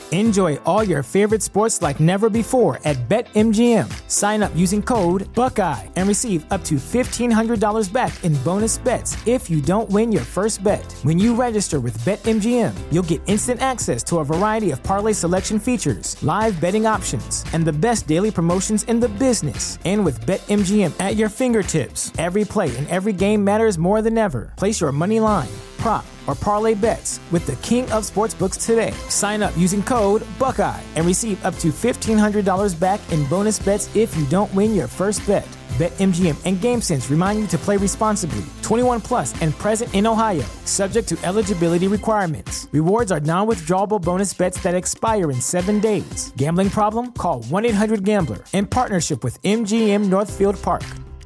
Enjoy all your favorite sports like never before at BetMGM. Sign up using code Buckeye and receive up to $1,500 back in bonus bets if you don't win your first bet. When you register with BetMGM, you'll get instant access to a variety of parlay selection features, live betting options, and the best daily promotions in the business. And with BetMGM at your fingertips, every play and every game matters more than ever. Place your money line, prop, or parlay bets with the king of sportsbooks today. Sign up using code Buckeye and receive up to $1,500 back in bonus bets if you don't win your first bet. BetMGM and GameSense remind you to play responsibly. 21 plus and present in Ohio, subject to eligibility requirements. Rewards are non-withdrawable bonus bets that expire in 7 days. Gambling problem? Call 1-800-GAMBLER. In partnership with MGM Northfield Park.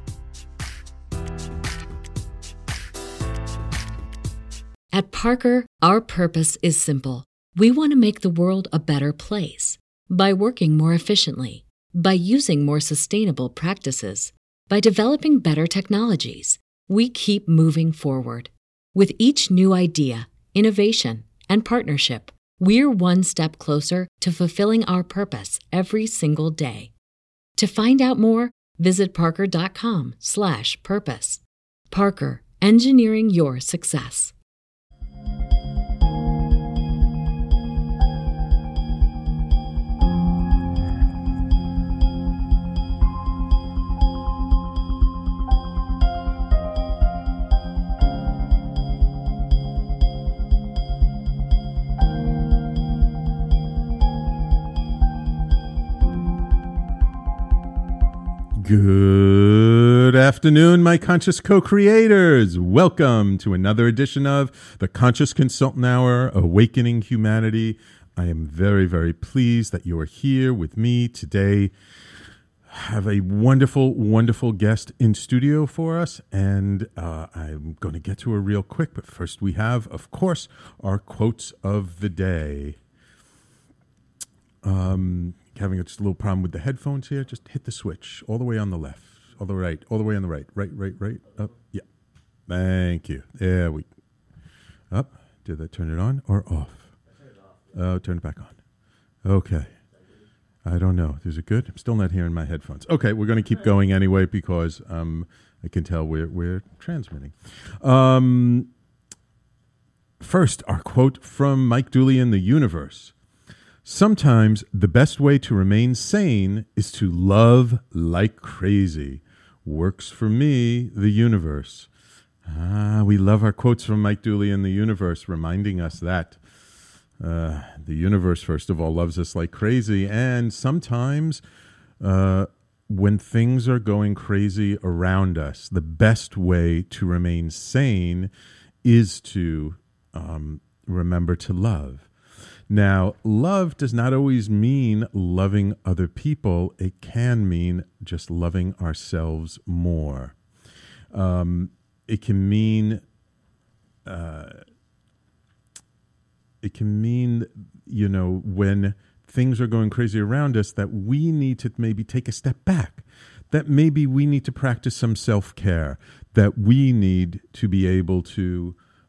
At Parker, our purpose is simple. We want to make the world a better place by working more efficiently, by using more sustainable practices, by developing better technologies. We keep moving forward. With each new idea, innovation, and partnership, we're one step closer to fulfilling our purpose every single day. To find out more, visit parker.com/purpose. Parker, engineering your success. Good afternoon, my conscious co-creators. Welcome to another edition of the Conscious Consultant Hour, Awakening Humanity. I am very, very pleased that you are here with me today. I have a wonderful, wonderful guest in studio for us, and I'm going to get to her real quick. But first we have, of course, our quotes of the day. Having just a little problem with the headphones here. Just hit the switch all the way on the left, all the right, all the way on the right, right, up. Yeah. Thank you. There we up. Did that turn it on or off? Oh, turn it back on. Okay. I don't know. Is it good? I'm still not hearing my headphones. Okay, we're going to keep going anyway because I can tell we're transmitting. First, our quote from Mike Dooley in The Universe. Sometimes the best way to remain sane is to love like crazy. Works for me, The Universe. We love our quotes from Mike Dooley in The Universe, reminding us that the universe, first of all, loves us like crazy. And sometimes when things are going crazy around us, the best way to remain sane is to remember to love. Now, love does not always mean loving other people. It can mean just loving ourselves more. It can mean, when things are going crazy around us, that we need to maybe take a step back, that maybe we need to practice some self-care, that we need to be able to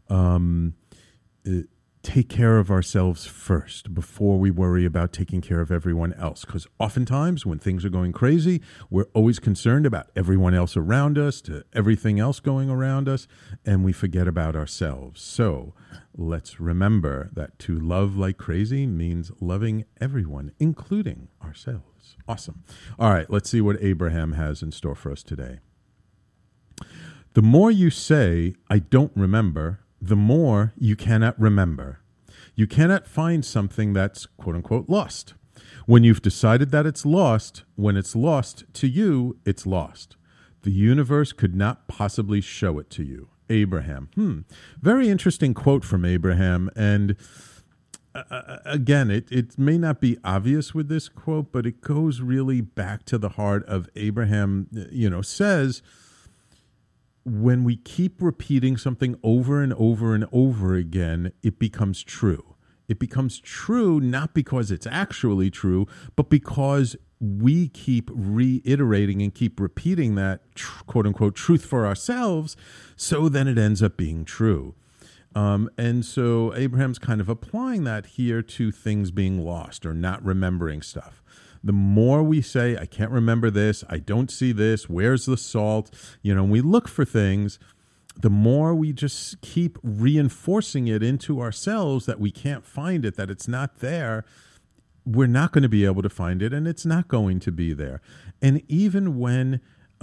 take care of ourselves first before we worry about taking care of everyone else. Because oftentimes when things are going crazy, we're always concerned about everyone else around us, to everything else going around us, and we forget about ourselves. So let's remember that to love like crazy means loving everyone, including ourselves. Awesome. All right, let's see what Abraham has in store for us today. The more you say, I don't remember, the more you cannot remember. You cannot find something that's quote-unquote lost. When you've decided that it's lost, when it's lost to you, it's lost. The universe could not possibly show it to you. Abraham. Very interesting quote from Abraham. And again, it may not be obvious with this quote, but it goes really back to the heart of Abraham, says, when we keep repeating something over and over and over again, it becomes true. It becomes true not because it's actually true, but because we keep reiterating and keep repeating that quote-unquote truth for ourselves, so then it ends up being true. And so Abraham's kind of applying that here to things being lost or not remembering stuff. The more we say, I can't remember this, I don't see this, where's the salt? We look for things, the more we just keep reinforcing it into ourselves that we can't find it, that it's not there, we're not going to be able to find it, and it's not going to be there. And even when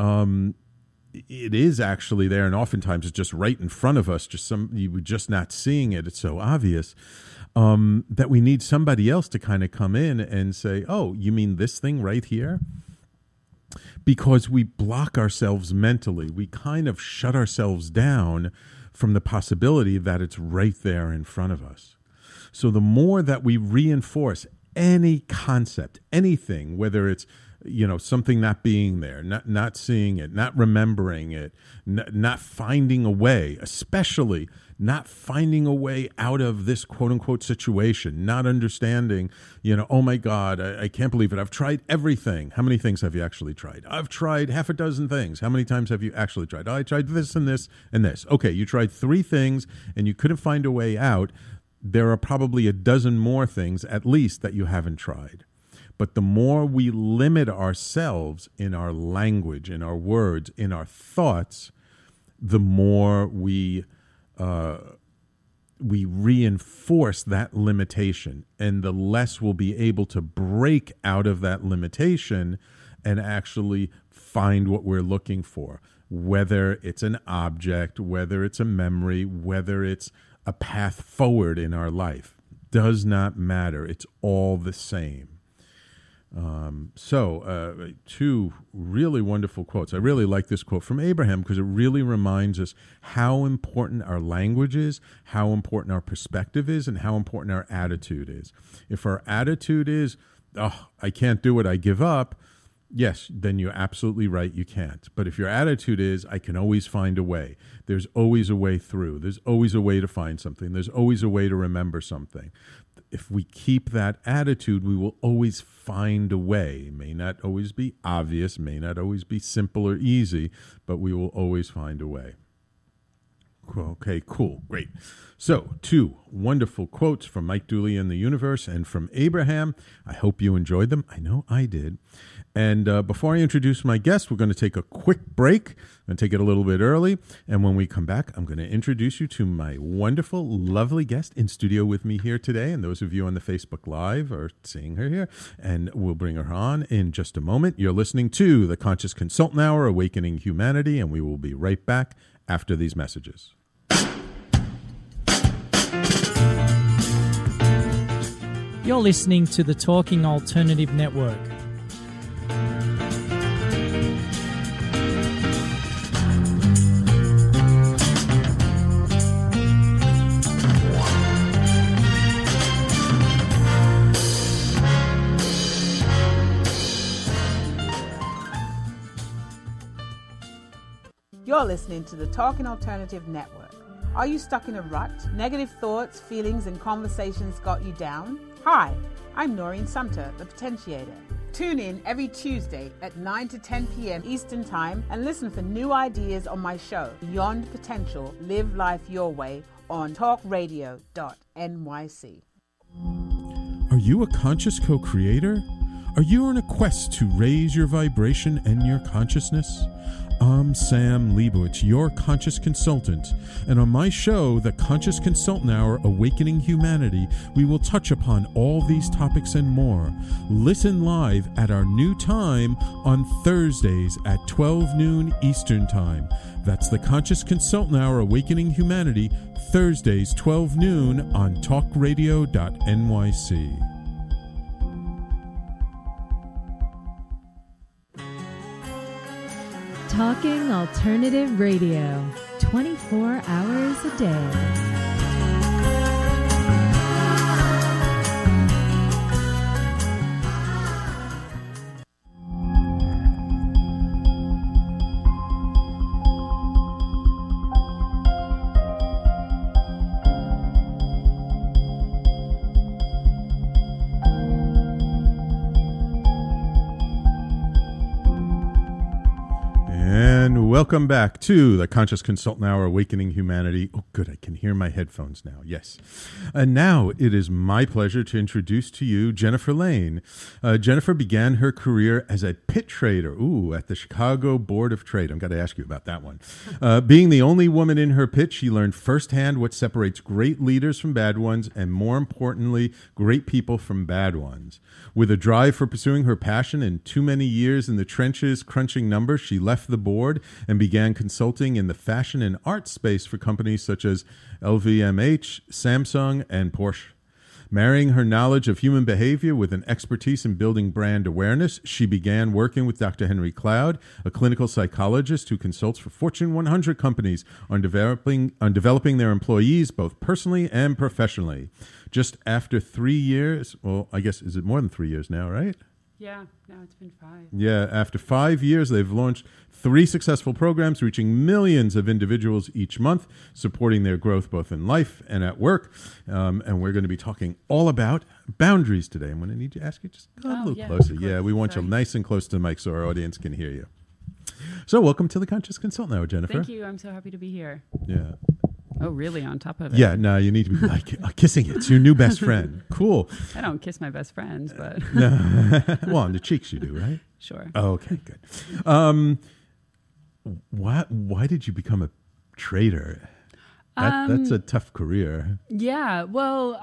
it is actually there, and oftentimes it's just right in front of us, we're just not seeing it, it's so obvious, that we need somebody else to kind of come in and say, oh, you mean this thing right here? Because we block ourselves mentally. We kind of shut ourselves down from the possibility that it's right there in front of us. So the more that we reinforce any concept, anything, whether it's something not being there, not seeing it, not remembering it, not finding a way, especially not finding a way out of this quote unquote situation, not understanding, oh my God, I can't believe it. I've tried everything. How many things have you actually tried? I've tried half a dozen things. How many times have you actually tried? I tried this and this and this. Okay, you tried 3 things and you couldn't find a way out. There are probably a dozen more things at least that you haven't tried. But the more we limit ourselves in our language, in our words, in our thoughts, the more we reinforce that limitation, and the less we'll be able to break out of that limitation and actually find what we're looking for, whether it's an object, whether it's a memory, whether it's a path forward in our life. Does not matter. It's all the same. So 2 really wonderful quotes. I really like this quote from Abraham because it really reminds us how important our language is, how important our perspective is, and how important our attitude is. If our attitude is, oh, I can't do it, I give up, yes, then you're absolutely right, you can't. But if your attitude is, I can always find a way, there's always a way through, there's always a way to find something, there's always a way to remember something. If we keep that attitude, we will always find a way. It may not always be obvious, may not always be simple or easy, but we will always find a way. Okay, cool, great. So 2 wonderful quotes from Mike Dooley and the Universe and from Abraham. I hope you enjoyed them. I know I did. And before I introduce my guest, we're going to take a quick break. I'm going to take it a little bit early. And when we come back, I'm going to introduce you to my wonderful, lovely guest in studio with me here today. And those of you on the Facebook Live are seeing her here. And we'll bring her on in just a moment. You're listening to the Conscious Consultant Hour, Awakening Humanity. And we will be right back after these messages. You're listening to the Talking Alternative Network. You're listening to the Talking Alternative Network. Are you stuck in a rut? Negative thoughts, feelings, and conversations got you down? Hi, I'm Noreen Sumter, the Potentiator. Tune in every Tuesday at 9 to 10 p.m. Eastern Time and listen for new ideas on my show, Beyond Potential, Live Life Your Way, on talkradio.nyc. Are you a conscious co-creator? Are you on a quest to raise your vibration and your consciousness? I'm Sam Leibowitz, your conscious consultant, and on my show, The Conscious Consultant Hour, Awakening Humanity, we will touch upon all these topics and more. Listen live at our new time on Thursdays at 12 noon Eastern Time. That's The Conscious Consultant Hour, Awakening Humanity, Thursdays 12 noon on talkradio.nyc. Talking Alternative Radio, 24 hours a day. welcome back to the Conscious Consultant Hour, Awakening Humanity. Oh, good, I can hear my headphones now, yes. And now it is my pleasure to introduce to you Jennifer Lane. Jennifer began her career as a pit trader, at the Chicago Board of Trade. I'm going to ask you about that one. Being the only woman in her pit, she learned firsthand what separates great leaders from bad ones, and more importantly, great people from bad ones. With a drive for pursuing her passion and too many years in the trenches crunching numbers, she left the board and began consulting in the fashion and art space for companies such as LVMH, Samsung, and Porsche. Marrying her knowledge of human behavior with an expertise in building brand awareness, she began working with Dr. Henry Cloud, a clinical psychologist who consults for Fortune 100 companies on developing their employees both personally and professionally. Just after 3 years, well, I guess, is it more than 3 years now, right? Yeah, no, it's been 5. Yeah, after 5 years, they've launched 3 successful programs reaching millions of individuals each month, supporting their growth both in life and at work. And we're going to be talking all about boundaries today. I'm going to need to ask you just a little closer. Yeah, we want you nice and close to the mic so our audience can hear you. So welcome to the Conscious Consultant Hour, Jennifer. Thank you. I'm so happy to be here. Yeah. Oh, really? On top of it? Yeah, no, you need to be like kissing it. It's your new best friend. Cool. I don't kiss my best friends, but... No. Well, on the cheeks you do, right? Sure. Oh, okay, good. Why did you become a trader? That's a tough career. Yeah, well,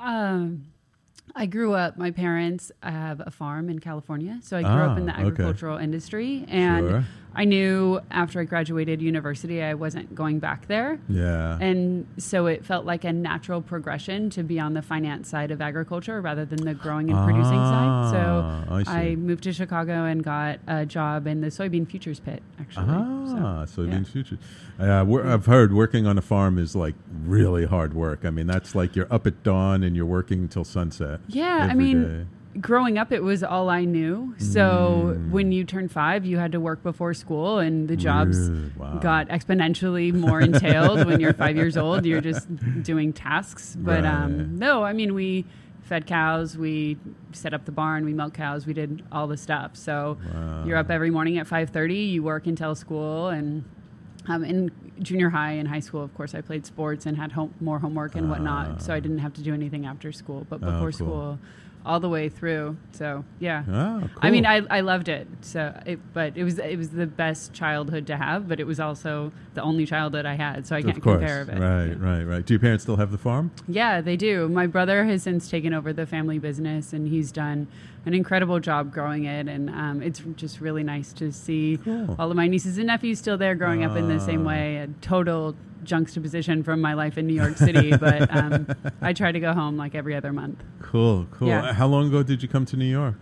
I grew up, my parents have a farm in California, so I grew up in the agricultural industry, and I knew after I graduated university I wasn't going back there. Yeah. And so it felt like a natural progression to be on the finance side of agriculture rather than the growing and producing side. So I moved to Chicago and got a job in the soybean futures pit, actually. Soybean futures. I've heard working on a farm is like really hard work. I mean, that's like you're up at dawn and you're working until sunset. Yeah, I mean, growing up, it was all I knew. So when you turned 5, you had to work before school, and the jobs got exponentially more entailed. When you're 5 years old, you're just doing tasks. But no, I mean, we fed cows, we set up the barn, we milked cows, we did all the stuff. So you're up every morning at 5:30, you work until school, and in junior high and high school, of course, I played sports and had more homework and whatnot, so I didn't have to do anything after school. But before school, all the way through. So yeah, cool. I mean, I loved it. But it was the best childhood to have. But it was also the only childhood I had, so I can't compare it. Right. Do your parents still have the farm? Yeah, they do. My brother has since taken over the family business, and he's done an incredible job growing it. And it's just really nice to see all of my nieces and nephews still there, growing up in the same way. A total juxtaposition from my life in New York City, but I try to go home like every other month. Cool. Yeah. How long ago did you come to New York?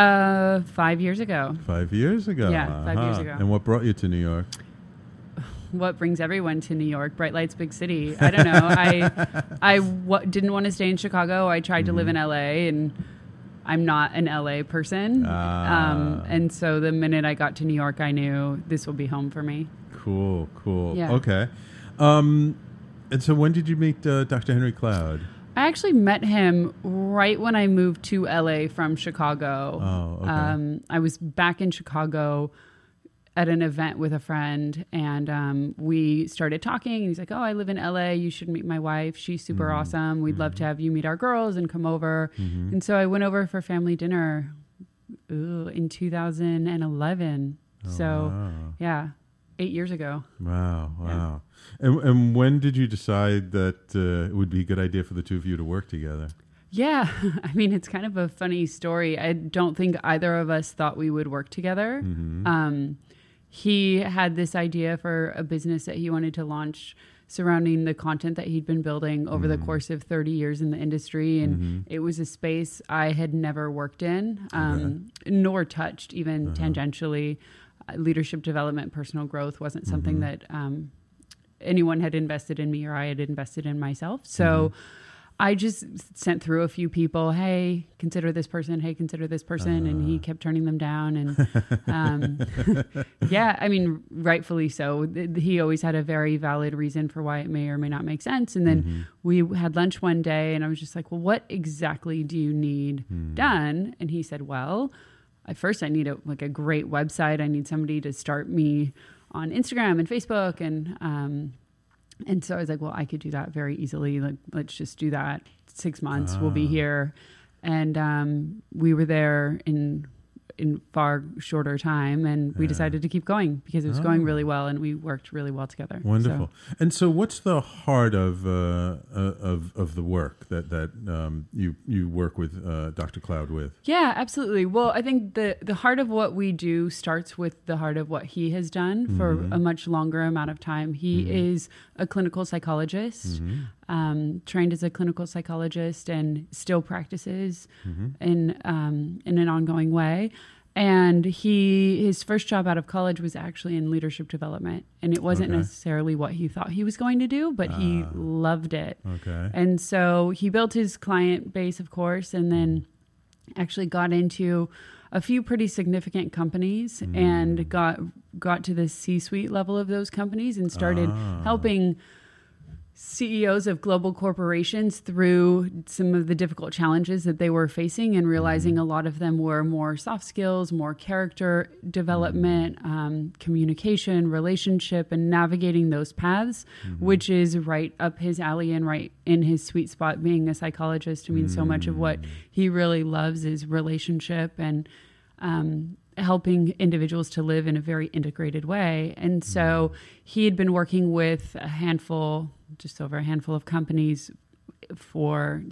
5 years ago. 5 years ago? Yeah, 5 years ago. And what brought you to New York? What brings everyone to New York? Bright lights, big city. I don't know. I didn't want to stay in Chicago. I tried to live in LA, and I'm not an LA person. And so the minute I got to New York, I knew this will be home for me. Cool. Yeah. Okay. And so when did you meet Dr. Henry Cloud? I actually met him right when I moved to LA from Chicago. Oh, okay. I was back in Chicago at an event with a friend, and we started talking, and he's like, I live in LA. You should meet my wife. She's super awesome. We'd love to have you meet our girls and come over. And so I went over for family dinner in 2011. Yeah, 8 years ago. Wow. Yeah. And when did you decide that it would be a good idea for the two of you to work together? Yeah, I mean, it's kind of a funny story. I don't think either of us thought we would work together. He had this idea for a business that he wanted to launch surrounding the content that he'd been building over the course of 30 years in the industry. And it was a space I had never worked in, nor touched even tangentially. Leadership development, personal growth wasn't something that anyone had invested in me or I had invested in myself. So I just sent through a few people, hey, consider this person. Hey, consider this person. And he kept turning them down. And yeah, I mean, rightfully so. He always had a very valid reason for why it may or may not make sense. And then we had lunch one day, and I was just like, well, what exactly do you need done? And he said, well, at first I need a great website. I need somebody to start me on Instagram and Facebook. And so I was like, well, I could do that very easily. Like, let's just do that. 6 months, we'll be here. And we were there in far shorter time, and we decided to keep going because it was going really well, and we worked really well together. Wonderful. So. And so, what's the heart of the work that you work with Dr. Cloud with? Yeah, absolutely. Well, I think the heart of what we do starts with the heart of what he has done for a much longer amount of time. He is a clinical psychologist. Trained as a clinical psychologist and still practices in an ongoing way. And his first job out of college was actually in leadership development. And it wasn't necessarily what he thought he was going to do, but he loved it. Okay. And so he built his client base, of course, and then actually got into a few pretty significant companies and got to the C-suite level of those companies and started helping CEOs of global corporations through some of the difficult challenges that they were facing, and realizing a lot of them were more soft skills, more character development, communication, relationship, and navigating those paths, which is right up his alley and right in his sweet spot. Being a psychologist, I mean, so much of what he really loves is relationship and helping individuals to live in a very integrated way. And so he had been working with just over a handful of companies for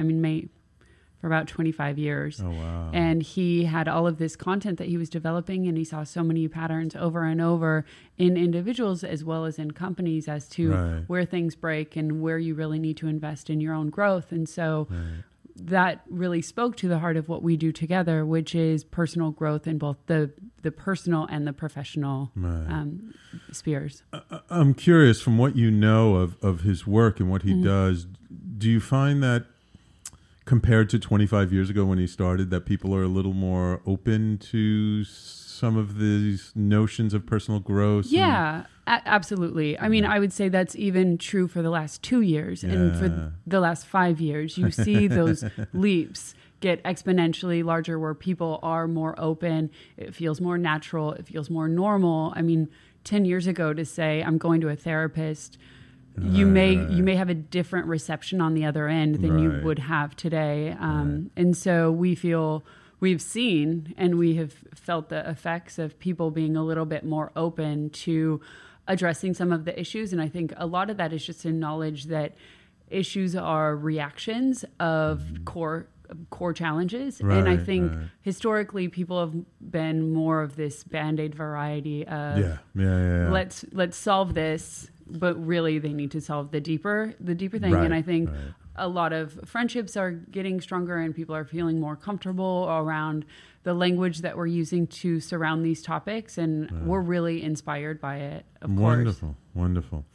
about 25 years. Oh, wow. And he had all of this content that he was developing, and he saw so many patterns over and over in individuals as well as in companies as to where things break and where you really need to invest in your own growth. And so that really spoke to the heart of what we do together, which is personal growth in both the personal and the professional spheres. I'm curious, from what you know of his work and what he does, do you find that compared to 25 years ago when he started, that people are a little more open to some of these notions of personal growth? Yeah, absolutely. I mean, I would say that's even true for the last 2 years. And for the last 5 years, you see those leaps get exponentially larger where people are more open. It feels more natural. It feels more normal. I mean, 10 years ago to say, I'm going to a therapist, you may have a different reception on the other end than you would have today. And so we've seen and we have felt the effects of people being a little bit more open to addressing some of the issues. And I think a lot of that is just in knowledge that issues are reactions of core challenges. And I think historically people have been more of this Band-Aid variety of let's solve this, but really they need to solve the deeper thing. And I think a lot of friendships are getting stronger and people are feeling more comfortable around the language that we're using to surround these topics. And we're really inspired by it, of course. Wonderful.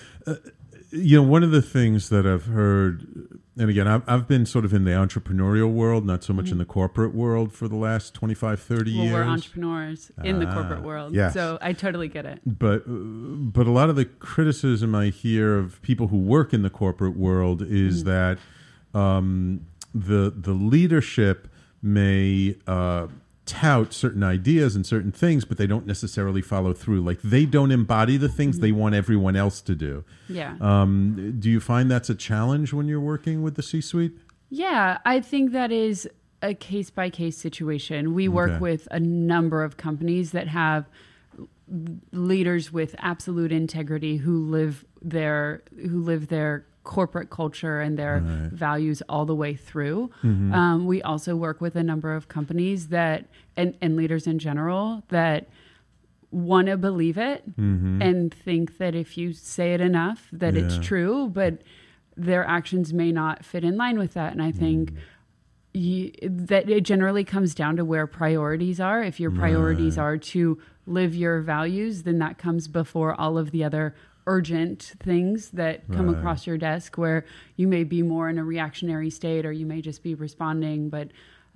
One of the things that I've heard, and again, I've been sort of in the entrepreneurial world, not so much in the corporate world for the last 25, 30 years. Well, we're entrepreneurs in the corporate world, so I totally get it. But a lot of the criticism I hear of people who work in the corporate world is that the leadership may tout certain ideas and certain things, but they don't necessarily follow through. Like, they don't embody the things they want everyone else to do. Yeah. Do you find that's a challenge when you're working with the C-suite? Yeah, I think that is a case-by-case situation. We work with a number of companies that have leaders with absolute integrity who live their corporate culture and their values all the way through. We also work with a number of companies that and leaders in general that want to believe it and think that if you say it enough that it's true, but their actions may not fit in line with that. And I think that it generally comes down to where priorities are. If your priorities are to live your values, then that comes before all of the other urgent things that come across your desk, where you may be more in a reactionary state or you may just be responding. But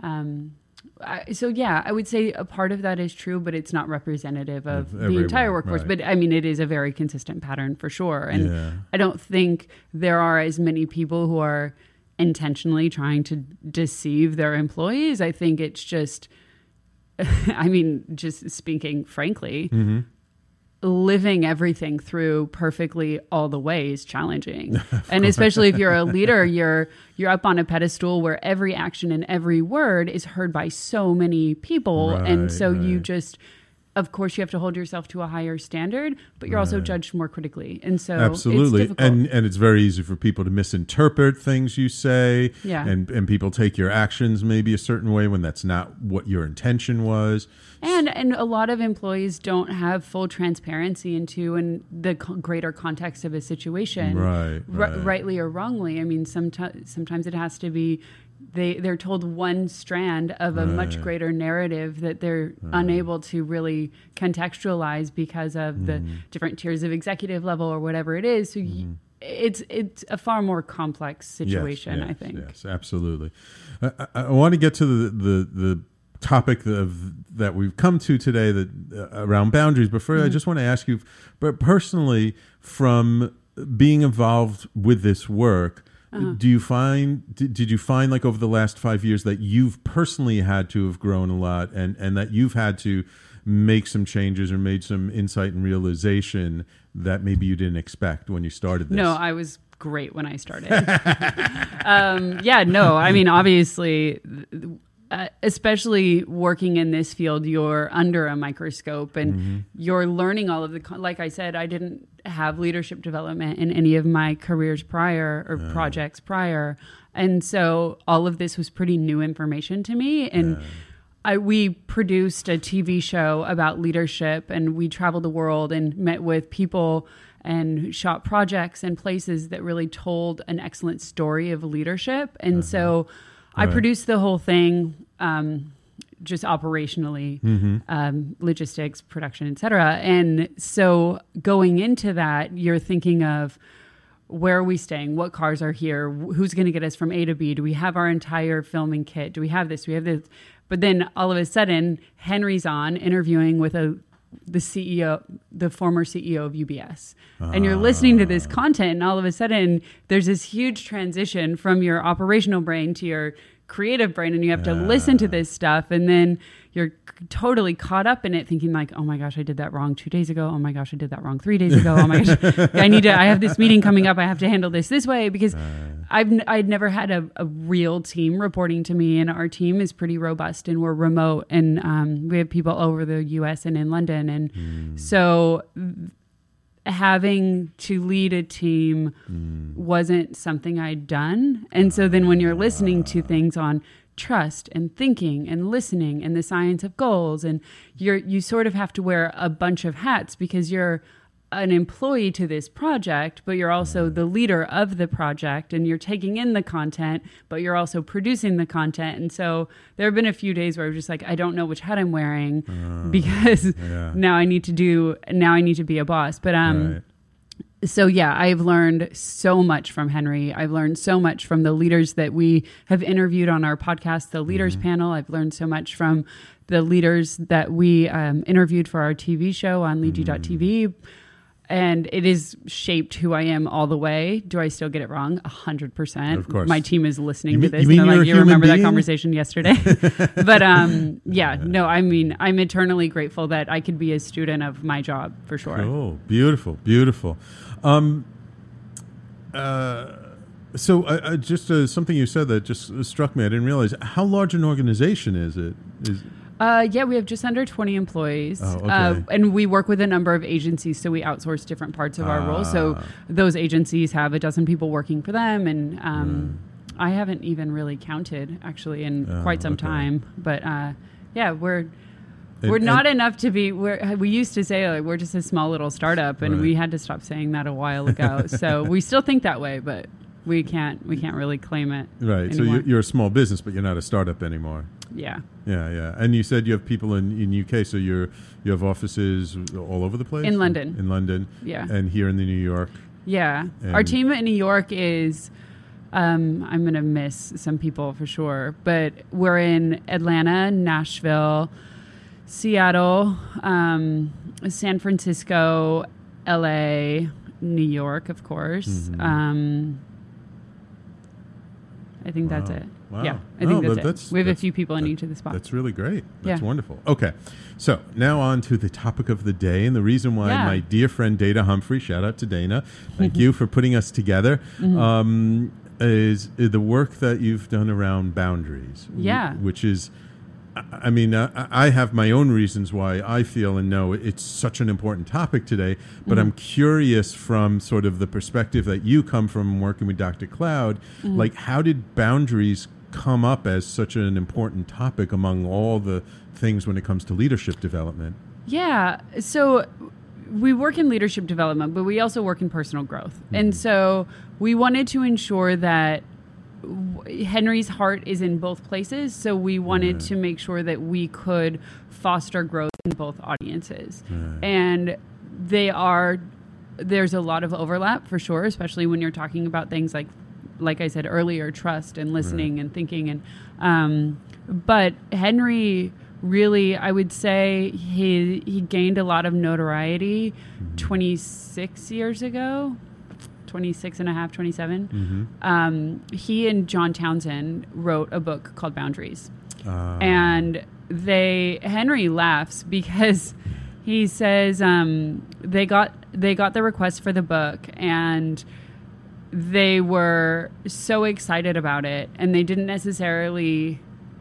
I would say a part of that is true, but it's not representative of the entire workforce. But I mean, it is a very consistent pattern for sure. And I don't think there are as many people who are intentionally trying to deceive their employees. I think it's just, I mean, just speaking frankly, living everything through perfectly all the way is challenging. And especially if you're a leader, you're up on a pedestal where every action and every word is heard by so many people. And so you just, of course, you have to hold yourself to a higher standard, but you're also judged more critically. And so absolutely. it's difficult. And it's very easy for people to misinterpret things you say. Yeah. And people take your actions maybe a certain way when that's not what your intention was. And a lot of employees don't have full transparency into the greater context of a situation, rightly or wrongly. I mean, sometimes it has to be they're told one strand of a much greater narrative that they're unable to really contextualize because of the different tiers of executive level or whatever it is. So it's a far more complex situation, I think. Yes, absolutely. I want to get to the topic that we've come to today that around boundaries. But first, I just want to ask you, but personally, from being involved with this work, did you find like over the last 5 years that you've personally had to have grown a lot and that you've had to make some changes or made some insight and realization that maybe you didn't expect when you started this? No, I was great when I started. I mean, obviously, especially working in this field, you're under a microscope and you're learning all of like I said, I didn't have leadership development in any of my careers prior or projects prior. And so all of this was pretty new information to me. And we produced a TV show about leadership, and we traveled the world and met with people and shot projects and places that really told an excellent story of leadership. And so I produced the whole thing, just operationally, logistics, production, et cetera. And so going into that, you're thinking of, where are we staying? What cars are here? Who's going to get us from A to B? Do we have our entire filming kit? Do we have this? Do we have this? But then all of a sudden, Henry's on interviewing with the CEO, the former CEO of UBS. And you're listening to this content, and all of a sudden there's this huge transition from your operational brain to your creative brain, and you have to listen to this stuff, and then you're totally caught up in it, thinking like, oh my gosh, I did that wrong 2 days ago. Oh my gosh, I did that wrong 3 days ago. Oh my gosh, I have this meeting coming up. I have to handle this way, because I'd never had a real team reporting to me, and our team is pretty robust, and we're remote, and we have people over the US and in London. And so having to lead a team wasn't something I'd done. And so then when you're listening to things on trust and thinking and listening and the science of goals, and you sort of have to wear a bunch of hats, because you're an employee to this project, but you're also the leader of the project, and you're taking in the content, but you're also producing the content. And so there have been a few days where I'm just like, I don't know which hat I'm wearing, because now I need to be a boss. But so yeah, I've learned so much from Henry. I've learned so much from the leaders that we have interviewed on our podcast, the Leaders Panel. I've learned so much from the leaders that we interviewed for our TV show on leadu.tv. And it has shaped who I am all the way. Do I still get it wrong? 100%. Of course. My team is listening to this. They're like, you remember that conversation yesterday? But no, I mean, I'm eternally grateful that I could be a student of my job, for sure. Oh, beautiful, beautiful. So just something you said that just struck me. I didn't realize. How large an organization is it? We have just under 20 employees. Oh, okay. And we work with a number of agencies, so we outsource different parts of our role. So those agencies have a dozen people working for them, and I haven't even really counted, actually, in quite some time. But we're not enough to be. We used to say we're just a small little startup, and we had to stop saying that a while ago. So we still think that way, but we can't really claim it. Right. Anymore. So you're a small business, but you're not a startup anymore. Yeah. Yeah. And you said you have people in UK, so you have offices all over the place? In London. In London. Yeah. And here in the New York. Yeah. Our team in New York is, I'm going to miss some people for sure, but we're in Atlanta, Nashville, Seattle, San Francisco, LA, New York, of course. I think that's it. Wow. Yeah, I think that's it. We have a few people in each of the spots. That's really great. That's wonderful. Okay, so now on to the topic of the day, and the reason why my dear friend Dana Humphrey, shout out to Dana, thank you for putting us together, is the work that you've done around boundaries. Yeah. Which is, I mean, I have my own reasons why I feel and know it's such an important topic today, but I'm curious from sort of the perspective that you come from working with Dr. Cloud, like how did boundaries come up as such an important topic among all the things when it comes to leadership development? Yeah. So we work in leadership development, but we also work in personal growth. And so we wanted to ensure that Henry's heart is in both places, so we wanted to make sure that we could foster growth in both audiences. And there's a lot of overlap for sure, especially when you're talking about things like I said earlier, trust and listening and thinking. And but Henry really, I would say he gained a lot of notoriety 26 years ago. 26 and a half, 27. He and John Townsend wrote a book called Boundaries. And Henry laughs because he says they got the request for the book and they were so excited about it and they didn't necessarily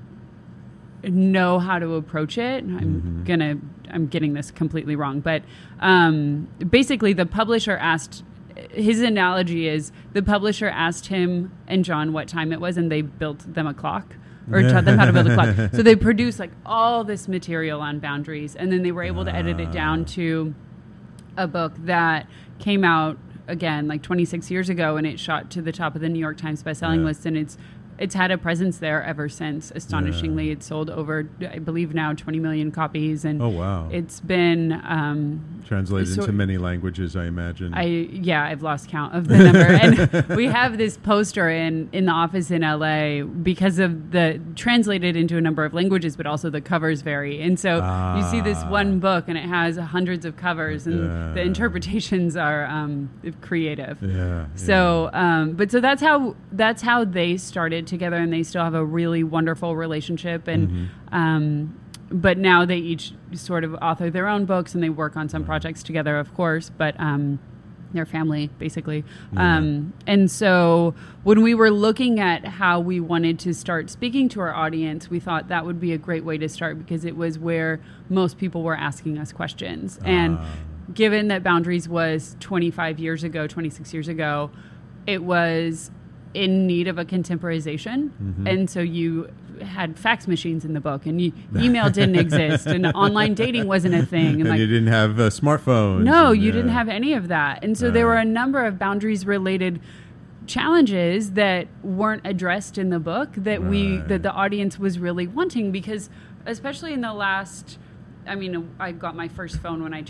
know how to approach it. I'm getting this completely wrong, but basically the publisher asked, his analogy is the publisher asked him and John what time it was, and they built them a clock or taught them how to build a clock. So they produced like all this material on boundaries, and then they were able to edit it down to a book that came out again like 26 years ago, and it shot to the top of the New York Times bestselling list, and it's had a presence there ever since. Astonishingly, it's sold over, I believe now, 20 million copies, and it's been translated into many languages, I imagine. I've lost count of the number. And we have this poster in the office in LA because of the translated into a number of languages, but also the covers vary. And so you see this one book, and it has hundreds of covers, and the interpretations are creative. So, but so that's how they started together, and they still have a really wonderful relationship. And but now they each sort of author their own books, and they work on some projects together, of course, but their family basically. And so when we were looking at how we wanted to start speaking to our audience, we thought that would be a great way to start because it was where most people were asking us questions. And given that Boundaries was 26 years ago, it was in need of a contemporization. And so you had fax machines in the book, and email didn't exist, and online dating wasn't a thing. And you didn't have smartphones. No, you didn't have any of that. And so there were a number of boundaries-related challenges that weren't addressed in the book that that the audience was really wanting, because especially in the last, I mean, I got my first phone when I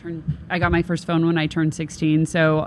turned 16. So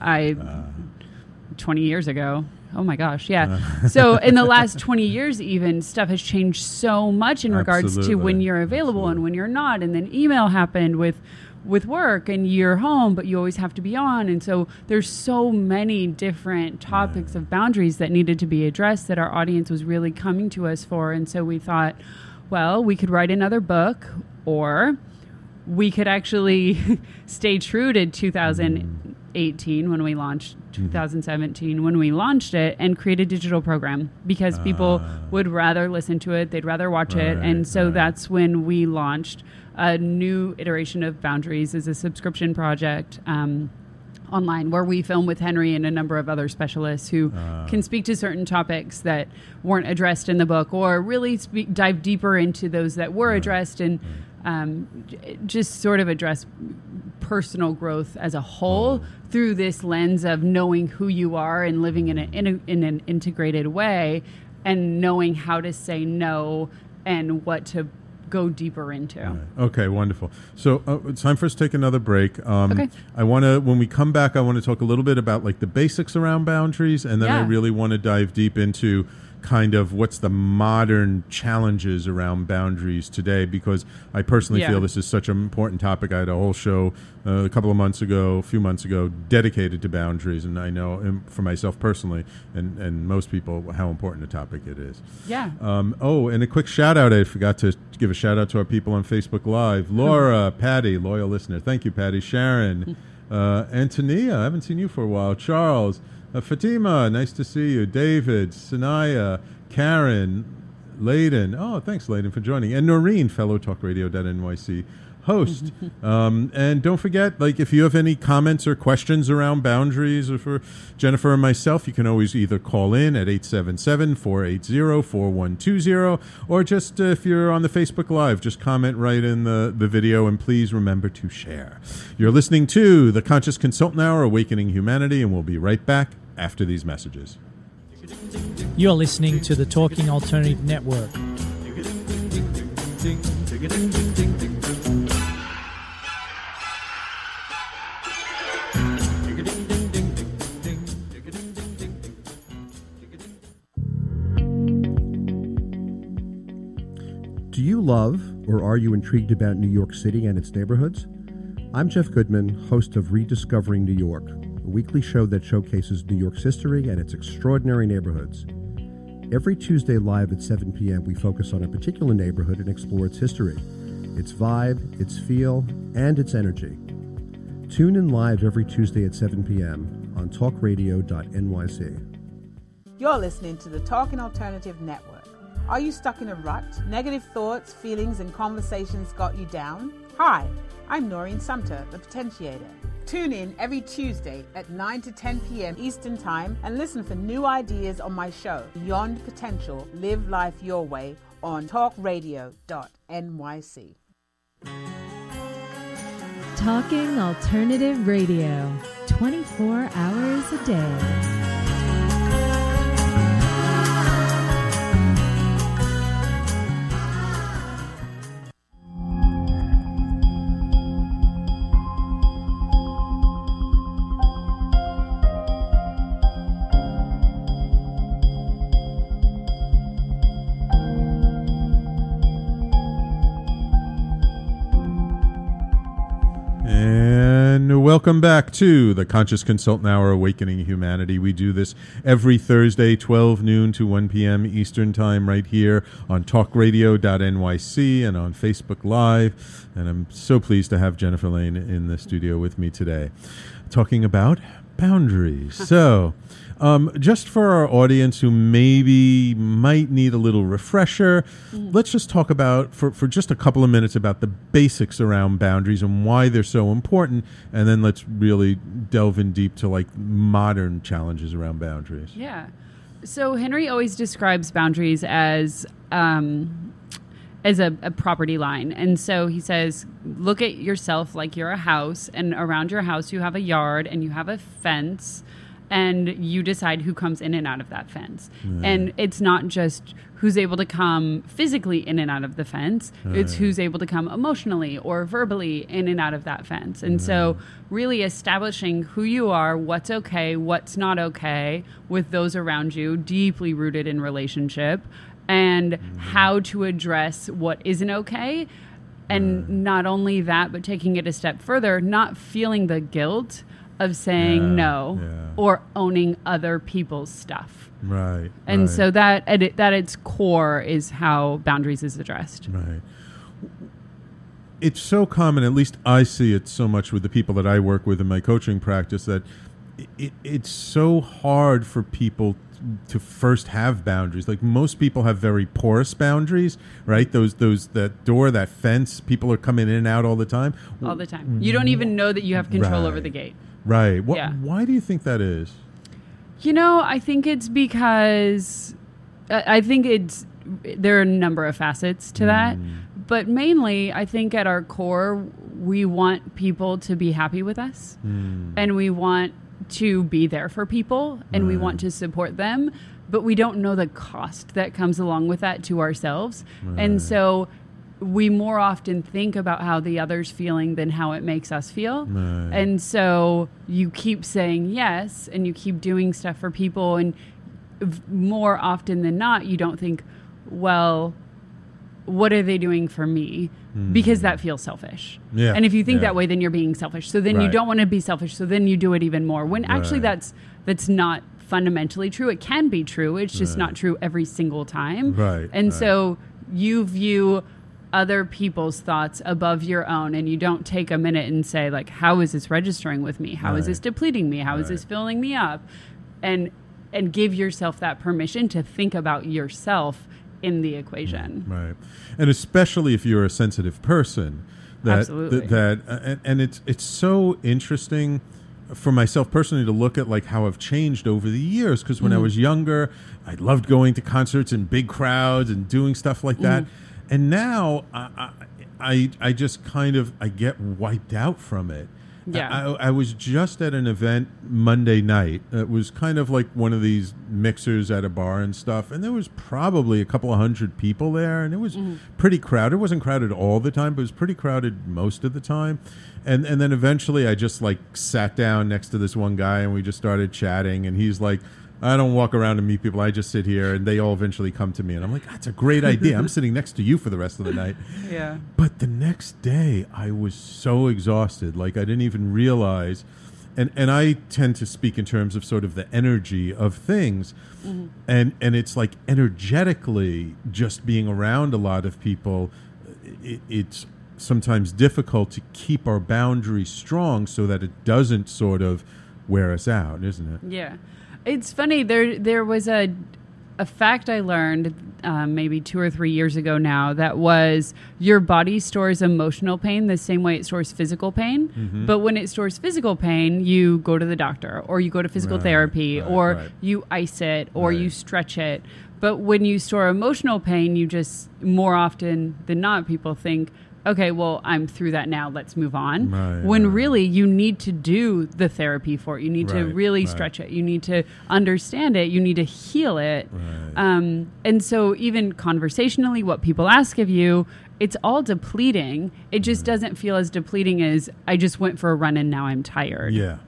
20 years ago. Oh my gosh, yeah. So in the last 20 years even, stuff has changed so much in regards to when you're available and when you're not. And then email happened with work, and you're home, but you always have to be on. And so there's so many different topics of boundaries that needed to be addressed that our audience was really coming to us for. And so we thought, well, we could write another book, or we could actually stay true to 2018 when we launched, 2017 when we launched it, and create a digital program, because people would rather listen to it, they'd rather watch it. And so that's when we launched a new iteration of Boundaries as a subscription project online, where we film with Henry and a number of other specialists who can speak to certain topics that weren't addressed in the book, or really dive deeper into those that were addressed, and just sort of address personal growth as a whole through this lens of knowing who you are and living in an integrated way, and knowing how to say no and what to go deeper into. Okay, wonderful. So it's time for us to take another break. Okay. When we come back, I want to talk a little bit about like the basics around boundaries, and then I really want to dive deep into kind of what's the modern challenges around boundaries today, because I personally feel this is such an important topic. I had a whole show a few months ago, dedicated to boundaries, and I know for myself personally and most people how important a topic it is. Yeah. And a quick shout out. I forgot to give a shout out to our people on Facebook Live. Laura, Patty, loyal listener. Thank you, Patty. Sharon, Antonia, I haven't seen you for a while. Charles, Fatima, nice to see you. David, Sanaya, Karen, Layden. Oh, thanks, Layden, for joining. And Noreen, fellow TalkRadio.nyc host. And don't forget, like, if you have any comments or questions around boundaries or for Jennifer and myself, you can always either call in at 877-480-4120, or just if you're on the Facebook Live, just comment right in the video, and please remember to share. You're listening to the Conscious Consultant Hour, Awakening Humanity, and we'll be right back after these messages. You're listening to the Talking Alternative Network. Do you love or are you intrigued about New York City and its neighborhoods? I'm Jeff Goodman, host of Rediscovering New York, a weekly show that showcases New York's history and its extraordinary neighborhoods. Every Tuesday live at 7 p.m., we focus on a particular neighborhood and explore its history, its vibe, its feel, and its energy. Tune in live every Tuesday at 7 p.m. on talkradio.nyc. You're listening to the Talking Alternative Network. Are you stuck in a rut? Negative thoughts, feelings, and conversations got you down? Hi, I'm Noreen Sumter, the Potentiator. Tune in every Tuesday at 9 to 10 p.m. Eastern Time and listen for new ideas on my show, Beyond Potential, Live Life Your Way, on talkradio.nyc. Talking Alternative Radio, 24 hours a day. Welcome back to the Conscious Consultant Hour, Awakening Humanity. We do this every Thursday, 12 noon to 1 p.m. Eastern Time, right here on talkradio.nyc and on Facebook Live. And I'm so pleased to have Jennifer Lane in the studio with me today, talking about boundaries. So, just for our audience who maybe might need a little refresher, let's just talk about, for just a couple of minutes, about the basics around boundaries and why they're so important, and then let's really delve in deep to like modern challenges around boundaries. Yeah. So Henry always describes boundaries as a property line. And so he says, look at yourself like you're a house, and around your house you have a yard and you have a fence, and you decide who comes in and out of that fence. And it's not just who's able to come physically in and out of the fence, it's who's able to come emotionally or verbally in and out of that fence. And so really establishing who you are, what's okay, what's not okay with those around you, deeply rooted in relationship, and how to address what isn't okay. And not only that, but taking it a step further, not feeling the guilt of saying no or owning other people's stuff. Right. And so that at its core is how boundaries is addressed. Right. It's so common, at least I see it so much with the people that I work with in my coaching practice, that it's so hard for people to first have boundaries. Like, most people have very porous boundaries, right? That door, that fence, people are coming in and out all the time. All the time. You don't even know that you have control over the gate. Right. Why do you think that is? You know, I think it's because there are a number of facets to that. But mainly, I think at our core, we want people to be happy with us. And we want to be there for people, and we want to support them. But we don't know the cost that comes along with that to ourselves. And so we more often think about how the other's feeling than how it makes us feel. And so you keep saying yes, and you keep doing stuff for people, and more often than not, you don't think, well, what are they doing for me? Because that feels selfish. Yeah. And if you think that way, then you're being selfish. So then you don't want to be selfish. So then you do it even more. When actually that's not fundamentally true. It can be true. It's just not true every single time. Right. And so you view other people's thoughts above your own, and you don't take a minute and say, like, how is this registering with me? How is this depleting me? How is this filling me up? And give yourself that permission to think about yourself in the equation. Right. And especially if you're a sensitive person, Absolutely. And it's so interesting for myself personally to look at like how I've changed over the years, because when I was younger, I loved going to concerts in big crowds and doing stuff like that. And now I just kind of, I get wiped out from it. Yeah. I was just at an event Monday night. It was kind of like one of these mixers at a bar and stuff. And there was probably a couple of hundred people there. And it was pretty crowded. It wasn't crowded all the time, but it was pretty crowded most of the time. And then eventually I just like sat down next to this one guy and we just started chatting. And he's like, I don't walk around and meet people. I just sit here, and they all eventually come to me. And I'm like, that's a great idea. I'm sitting next to you for the rest of the night. Yeah. But the next day, I was so exhausted. Like, I didn't even realize. And I tend to speak in terms of sort of the energy of things. And it's like energetically, just being around a lot of people, it's sometimes difficult to keep our boundaries strong so that it doesn't sort of wear us out, isn't it? Yeah. It's funny. There was a fact I learned maybe 2 or 3 years ago now, that was your body stores emotional pain the same way it stores physical pain. But when it stores physical pain, you go to the doctor, or you go to physical therapy, or you ice it, or you stretch it. But when you store emotional pain, you just, more often than not, people think, okay, well, I'm through that now. Let's move on. When really you need to do the therapy for it. You need to really stretch it. You need to understand it. You need to heal it. And so even conversationally, what people ask of you, it's all depleting. It just doesn't feel as depleting as I just went for a run and now I'm tired. Yeah.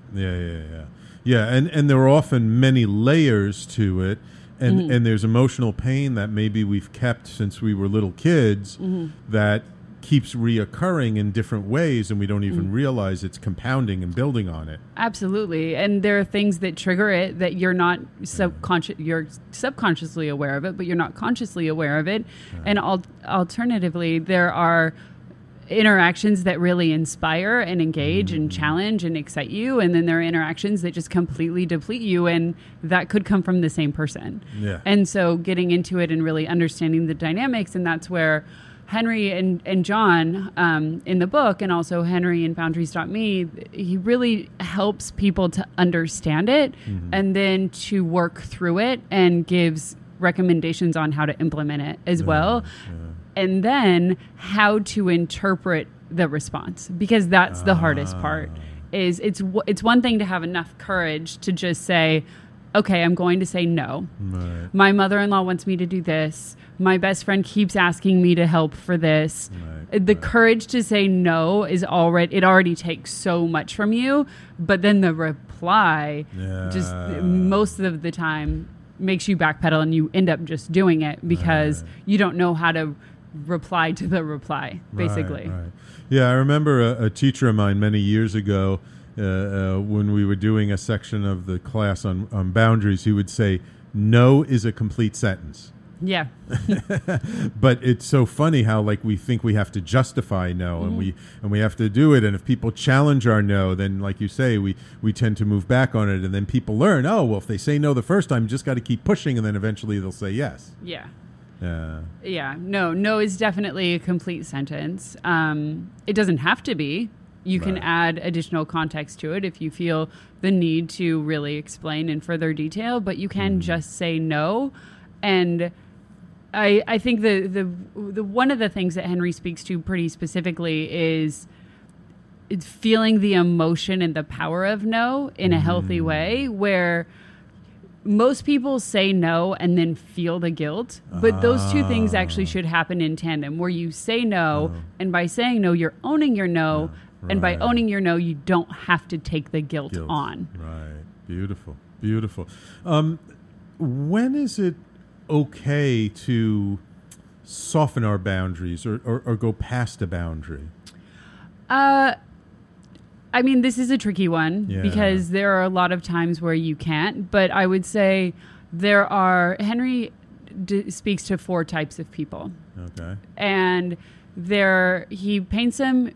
And there are often many layers to it. And there's emotional pain that maybe we've kept since we were little kids that keeps reoccurring in different ways, and we don't even realize it's compounding and building on it. Absolutely. And there are things that trigger it that you're not you're subconsciously aware of it, but you're not consciously aware of it. And alternatively, there are interactions that really inspire and engage and challenge and excite you, and then there are interactions that just completely deplete you, and that could come from the same person. And so getting into it and really understanding the dynamics, and that's where Henry and John in the book, and also Henry in Boundaries.me, he really helps people to understand it and then to work through it, and gives recommendations on how to implement it as well. And then how to interpret the response, because that's the hardest part. Is it's one thing to have enough courage to just say, okay, I'm going to say no. My mother-in-law wants me to do this. My best friend keeps asking me to help for this. The courage to say no is already takes so much from you, but then the reply just most of the time makes you backpedal, and you end up just doing it because you don't know how to reply to the reply, basically. Yeah, I remember a teacher of mine many years ago, when we were doing a section of the class on boundaries, he would say, no is a complete sentence. Yeah. But it's so funny how, like, we think we have to justify no, and we have to do it, and if people challenge our no, then, like you say, we tend to move back on it, and then people learn, oh, well, if they say no the first time, you just got to keep pushing, and then eventually they'll say yes. Yeah. No is definitely a complete sentence. It doesn't have to be. You can add additional context to it if you feel the need to really explain in further detail, but you can just say no. And I think the one of the things that Henry speaks to pretty specifically is it's feeling the emotion and the power of no in a healthy way, where most people say no and then feel the guilt, but those two things actually should happen in tandem, where you say no, and by saying no, you're owning your no, and by owning your no, you don't have to take the guilt on. Beautiful. when is it okay to soften our boundaries or go past a boundary? I mean, this is a tricky one because there are a lot of times where you can't, but I would say Henry speaks to 4 types of people. Okay. And he paints them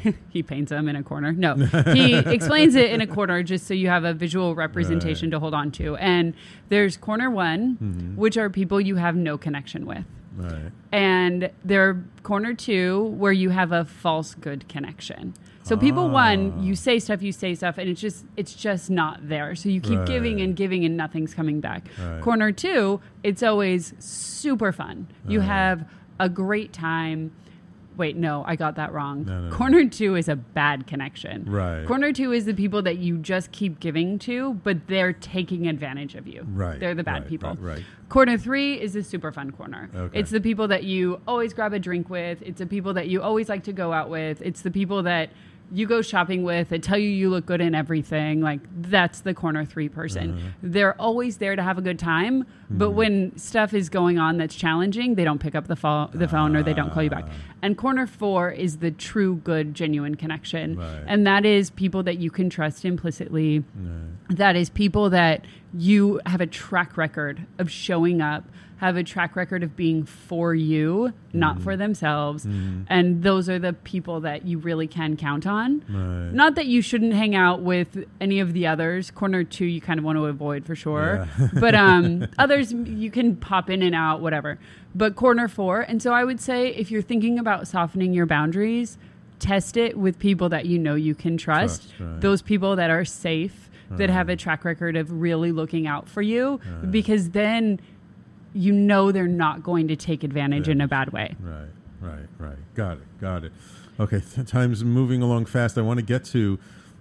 in a corner. No, he explains it in a corner just so you have a visual representation to hold on to. And there's corner 1, which are people you have no connection with. Right. And there corner 2, where you have a false good connection. So people 1, you say stuff, and it's just not there. So you keep giving and nothing's coming back. Right. Corner 2, it's always super fun. You have a great time. Wait, no, I got that wrong. No. Corner 2 is a bad connection. Right. Corner 2 is the people that you just keep giving to, but they're taking advantage of you. Right. They're the bad people. Right. Corner 3 is the super fun corner. Okay. It's the people that you always grab a drink with. It's the people that you always like to go out with. It's the people that you go shopping with and tell you look good in everything. Like, that's the corner 3 person. They're always there to have a good time, but when stuff is going on that's challenging, they don't pick up the phone or they don't call you back. And corner 4 is the true, good, genuine connection. Right. And that is people that you can trust implicitly. That is people that you have a track record of showing up, have a track record of being for you, not for themselves. And those are the people that you really can count on. Right. Not that you shouldn't hang out with any of the others. Corner 2, you kind of want to avoid for sure. Yeah. But others, you can pop in and out, whatever. But corner 4. And so I would say if you're thinking about softening your boundaries, test it with people that you know you can trust. Right. Those people that are safe, that have a track record of really looking out for you. Because then you know they're not going to take advantage in a bad way. Right. Got it. Okay, time's moving along fast. I want to get to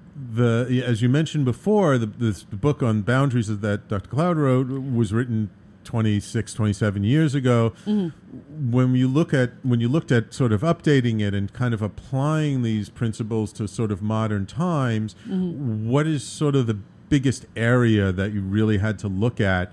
as you mentioned before, the book on boundaries that Dr. Cloud wrote was written 26, 27 years ago. When you looked at sort of updating it and kind of applying these principles to sort of modern times, what is sort of the biggest area that you really had to look at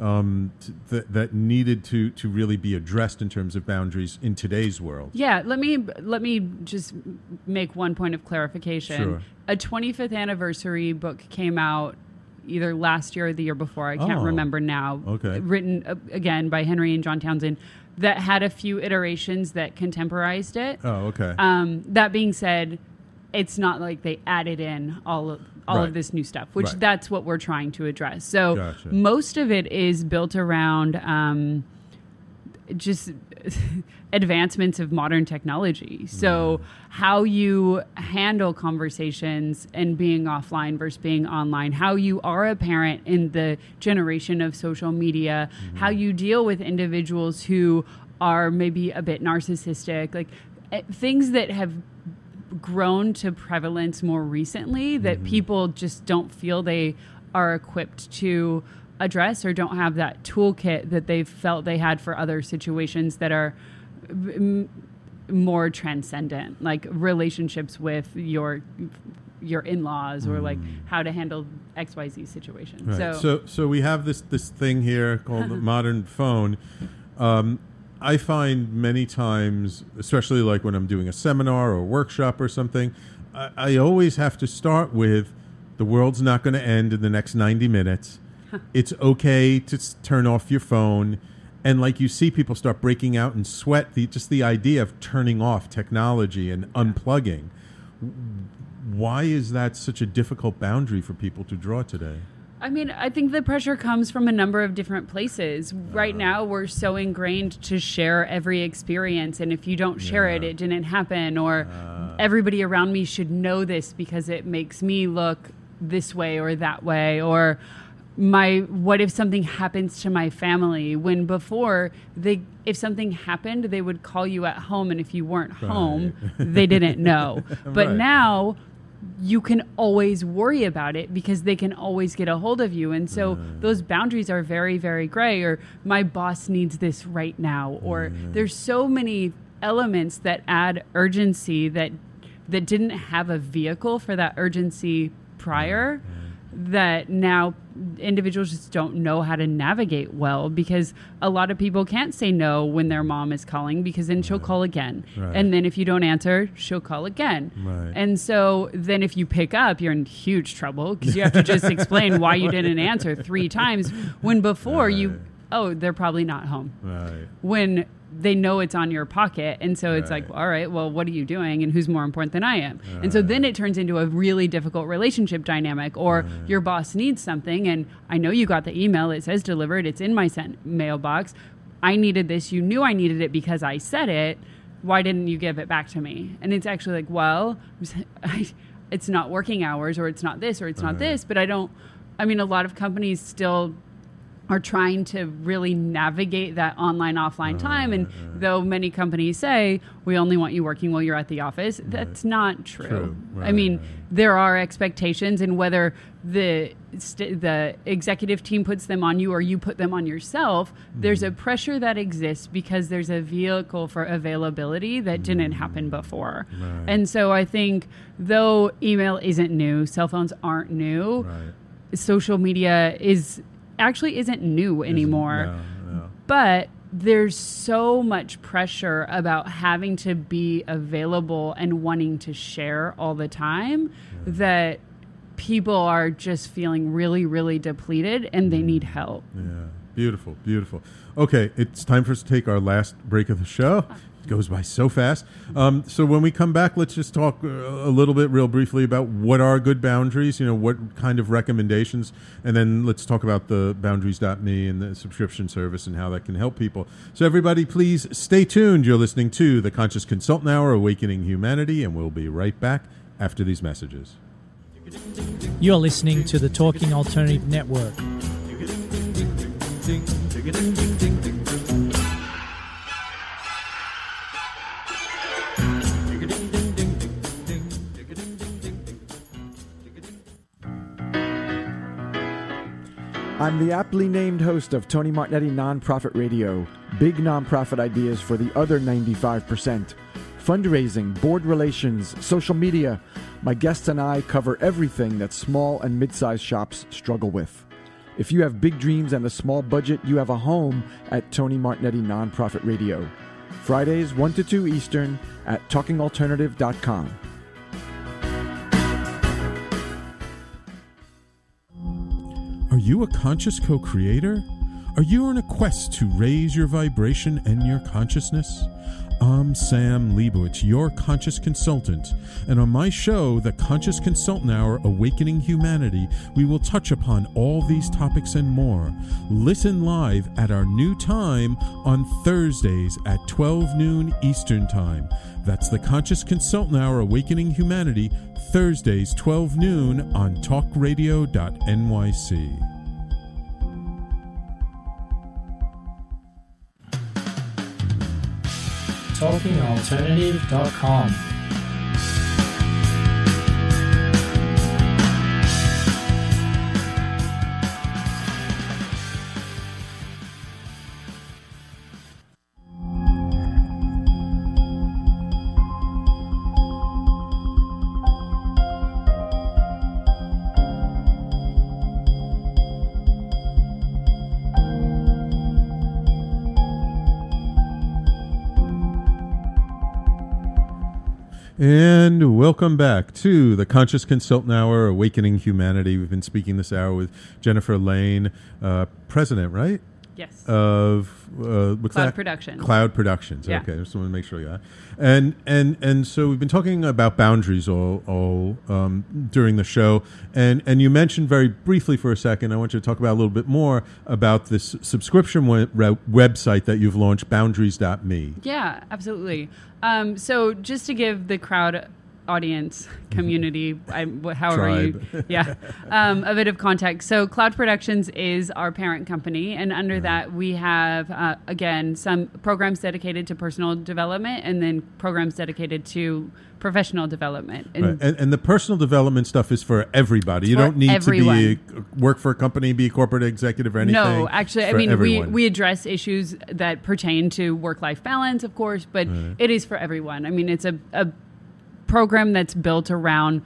that needed to really be addressed in terms of boundaries in today's world? Yeah, let me just make one point of clarification. Sure. A 25th anniversary book came out either last year or the year before. I can't remember now. Okay. Written again by Henry and John Townsend, that had a few iterations that contemporized it. Oh, okay. That being said, it's not like they added in all of this new stuff, which that's what we're trying to address. So most of it is built around just advancements of modern technology. So how you handle conversations and being offline versus being online, how you are a parent in the generation of social media, how you deal with individuals who are maybe a bit narcissistic, like things that have grown to prevalence more recently that people just don't feel they are equipped to address or don't have that toolkit that they've felt they had for other situations that are more transcendent, like relationships with your in-laws or like how to handle XYZ situations. Right. So we have this thing here called the modern phone. I find many times, especially like when I'm doing a seminar or a workshop or something, I always have to start with the world's not going to end in the next 90 minutes. It's okay to turn off your phone. And like you see people start breaking out in sweat, just the idea of turning off technology and unplugging. Why is that such a difficult boundary for people to draw today? I mean, I think the pressure comes from a number of different places. Right now, we're so ingrained to share every experience. And if you don't share it, it didn't happen. Or everybody around me should know this because it makes me look this way or that way. Or what if something happens to my family? When before, if something happened, they would call you at home. And if you weren't home, they didn't know. But now you can always worry about it because they can always get a hold of you. And so those boundaries are very, very gray. Or my boss needs this right now. Or there's so many elements that add urgency that didn't have a vehicle for that urgency prior, that now individuals just don't know how to navigate well, because a lot of people can't say no when their mom is calling, because then she'll call again. Right. And then if you don't answer, she'll call again. Right. And so then if you pick up, you're in huge trouble, because you have to just explain why you didn't answer 3 times when before they're probably not home. Right. When they know it's on your pocket. And so it's like, all right, well, what are you doing? And who's more important than I am? And so then it turns into a really difficult relationship dynamic. Or your boss needs something, and I know you got the email. It says delivered. It's in my mailbox. I needed this. You knew I needed it because I said it. Why didn't you give it back to me? And it's actually like, well, it's not working hours, or it's not this, or it's not this. But a lot of companies still are trying to really navigate that online offline time, and though many companies say we only want you working while you're at the office, that's not true. There are expectations, and whether the executive team puts them on you or you put them on yourself, there's a pressure that exists because there's a vehicle for availability that didn't happen before. And so I think, though email isn't new, cell phones aren't new, social media isn't new anymore. But there's so much pressure about having to be available and wanting to share all the time that people are just feeling really, really depleted, and they need help. Yeah. Beautiful, beautiful. Okay, it's time for us to take our last break of the show. It goes by so fast. So when we come back, let's just talk a little bit real briefly about what are good boundaries, what kind of recommendations, and then let's talk about the Boundaries.me and the subscription service and how that can help people. So everybody, please stay tuned. You're listening to the Conscious Consultant Hour, Awakening Humanity, and we'll be right back after these messages. You're listening to the Talking Alternative Network. I'm the aptly named host of Tony Martignetti Nonprofit Radio. Big nonprofit ideas for the other 95%. Fundraising, board relations, social media. My guests and I cover everything that small and mid-sized shops struggle with. If you have big dreams and a small budget, you have a home at Tony Martignetti Nonprofit Radio. Fridays 1 to 2 Eastern at talkingalternative.com. Are you a conscious co-creator? Are you on a quest to raise your vibration and your consciousness? I'm Sam Leibowitz, your conscious consultant, and on my show, The Conscious Consultant Hour, Awakening Humanity, we will touch upon all these topics and more. Listen live at our new time on Thursdays at 12 noon Eastern Time. That's The Conscious Consultant Hour, Awakening Humanity, Thursdays 12 noon on talkradio.nyc. TalkingAlternative.com. And welcome back to the Conscious Consultant Hour, Awakening Humanity. We've been speaking this hour with Jennifer Lane, president, right? Yes. Of what's Cloud that? Productions. Cloud Productions. Yeah. Okay, just want to make sure you got it. And so we've been talking about boundaries all during the show, and you mentioned very briefly for a second. I want you to talk about a little bit more about this subscription website that you've launched, Boundaries.me. Yeah, absolutely. So just to give the crowd audience, community, however Tribe. A bit of context. So Cloud Productions is our parent company, and under that we have, again, some programs dedicated to personal development and then programs dedicated to professional development. And, and the personal development stuff is for everybody. You don't need to work for a company, be a corporate executive or anything. No, actually, I mean, we address issues that pertain to work-life balance, of course, but it is for everyone. I mean, it's a program that's built around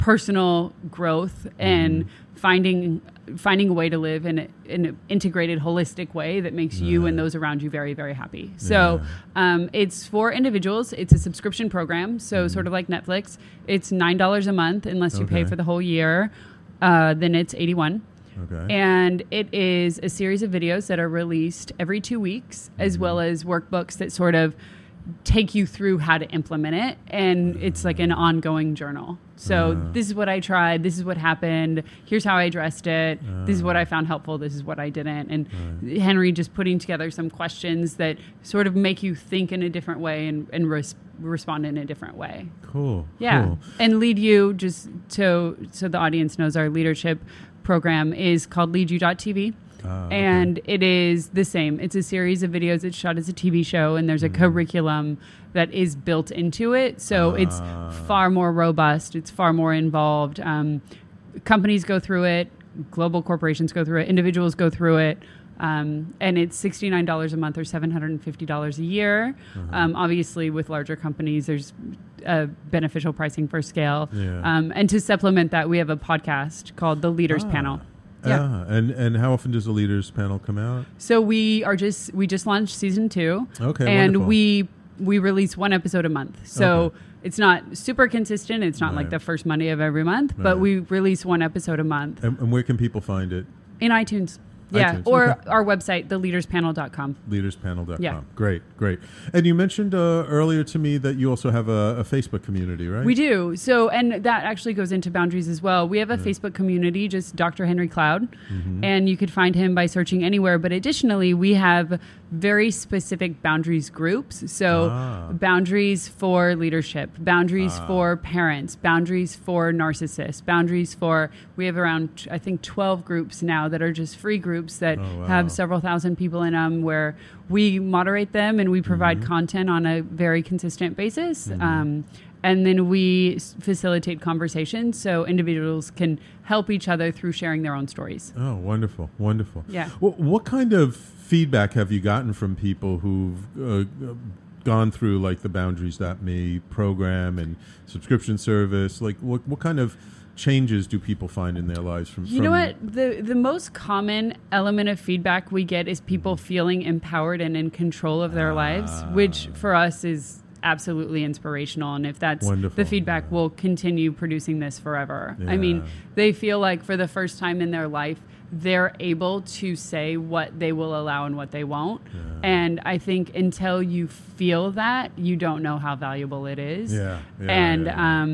personal growth and finding a way to live in an integrated, holistic way that makes you and those around you very, very happy. So it's for individuals. It's a subscription program, so sort of like Netflix. It's $9 a month unless you pay for the whole year. Then it's $81. Okay. And it is a series of videos that are released every 2 weeks, as well as workbooks that sort of take you through how to implement it. And it's like an ongoing journal. So this is what I tried. This is what happened. Here's how I addressed it. This is what I found helpful. This is what I didn't. And Henry just putting together some questions that sort of make you think in a different way and respond in a different way. Cool. Yeah. Cool. And Lead You, just so the audience knows, our leadership program is called LeadU.tv. And it is the same. It's a series of videos. It's shot as a TV show, and there's a curriculum that is built into it. So it's far more robust. It's far more involved. Companies go through it. Global corporations go through it. Individuals go through it. And it's $69 a month or $750 a year. Obviously, with larger companies, there's beneficial pricing for scale. And to supplement that, we have a podcast called The Leaders Panel. Yeah. And how often does the Leaders Panel come out? So we just launched season 2. Okay, and wonderful. we release one episode a month. So it's not super consistent. It's not like the first Monday of every month, but we release one episode a month. And where can people find it? In iTunes. Yeah, or our website, theleaderspanel.com. Leaderspanel.com. Yeah. Great. And you mentioned earlier to me that you also have a Facebook community, right? We do. So, and that actually goes into boundaries as well. We have a Facebook community, just Dr. Henry Cloud, and you could find him by searching anywhere. But additionally, we have very specific boundaries groups. So boundaries for leadership, boundaries for parents, boundaries for narcissists, boundaries for, we have around, I think, 12 groups now that are just free groups that have several thousand people in them, where we moderate them and we provide content on a very consistent basis. And then we facilitate conversations so individuals can help each other through sharing their own stories. Oh, wonderful. Yeah. What kind of feedback have you gotten from people who've gone through like the Boundaries.me program and subscription service? Like what kind of changes do people find in their lives from know what, the most common element of feedback we get is people feeling empowered and in control of their lives, which for us is absolutely inspirational. And if that's wonderful. The feedback, we'll continue producing this forever. I mean, they feel like for the first time in their life they're able to say what they will allow and what they won't. And I think until you feel that, you don't know how valuable it is. And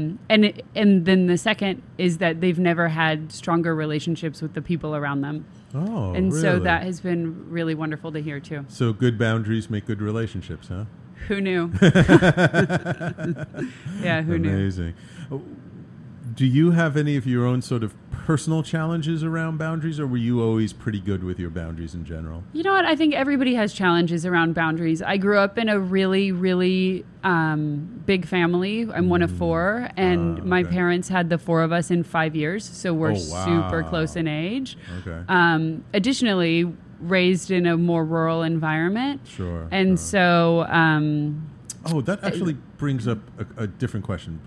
then the second is that they've never had stronger relationships with the people around them. Oh, and really? so that has been really wonderful to hear too. So good boundaries make good relationships, huh? Who knew? Yeah, who knew? Amazing. Do you have any of your own sort of personal challenges around boundaries, or were you always pretty good with your boundaries in general? You know what? I think everybody has challenges around boundaries. I grew up in a really, really big family. I'm one of four, and my parents had the four of us in 5 years, so we're super close in age. Additionally, raised in a more rural environment. And so... that actually brings up a different question.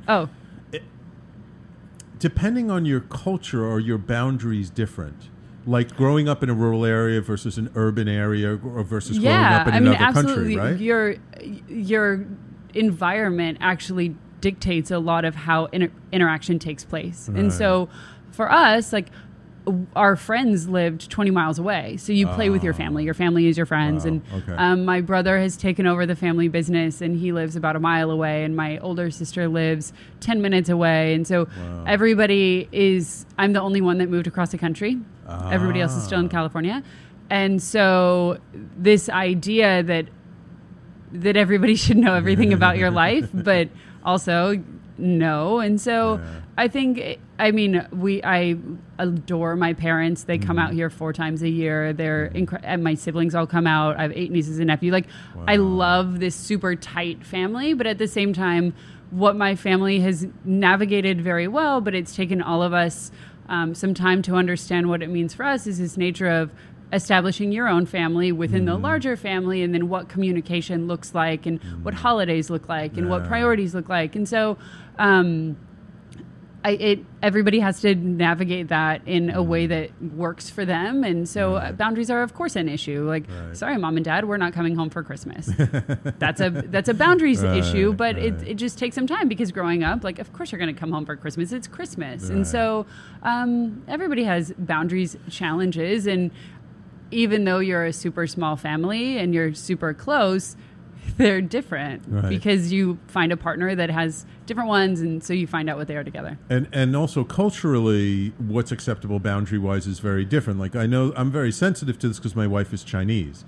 Depending on your culture, are your boundaries different? Like growing up in a rural area versus an urban area, or versus growing up in another country, right? Your environment actually dictates a lot of how interaction takes place. And so for us, like, our friends lived 20 miles away. So you play with your family. Your family is your friends. And my brother has taken over the family business, and he lives about a mile away. And my older sister lives 10 minutes away. And so everybody is, I'm the only one that moved across the country. Everybody else is still in California. And so this idea that everybody should know everything about your life, but also no. And so I think, I mean, I adore my parents. They come out here 4 times a year. They're and my siblings all come out. I have 8 nieces and nephews. Like, I love this super tight family, but at the same time, what my family has navigated very well, but it's taken all of us some time to understand what it means for us, is this nature of establishing your own family within the larger family, and then what communication looks like, and what holidays look like, and what priorities look like. And so everybody has to navigate that in a way that works for them. And so boundaries are, of course, an issue. Like, sorry, Mom and Dad, we're not coming home for Christmas. That's a boundaries issue, but it just takes some time, because growing up, like, of course you're going to come home for Christmas. It's Christmas. And so everybody has boundaries challenges. And even though you're a super small family and you're super close, they're different because you find a partner that has different ones, and so you find out what they are together. And also culturally, what's acceptable boundary-wise is very different. Like, I know I'm very sensitive to this because my wife is Chinese.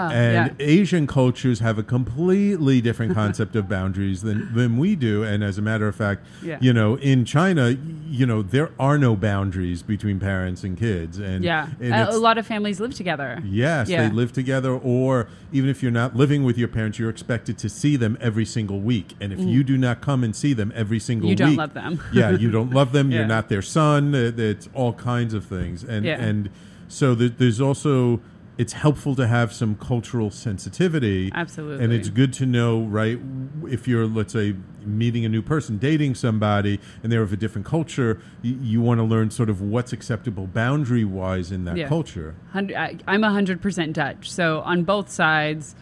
Asian cultures have a completely different concept of boundaries than we do. And as a matter of fact, you know, in China, you know, there are no boundaries between parents and kids. And a lot of families live together. Yes, they live together, or even if you're not living with your parents, you're expected to see them every single week. And if you do not come and see them every single week, you don't love them. You don't love them. You're not their son. It's all kinds of things. And so there's also, it's helpful to have some cultural sensitivity. Absolutely. And it's good to know, right, if you're, let's say, meeting a new person, dating somebody, and they're of a different culture, you want to learn sort of what's acceptable boundary-wise in that culture. I'm 100% Dutch. So on both sides,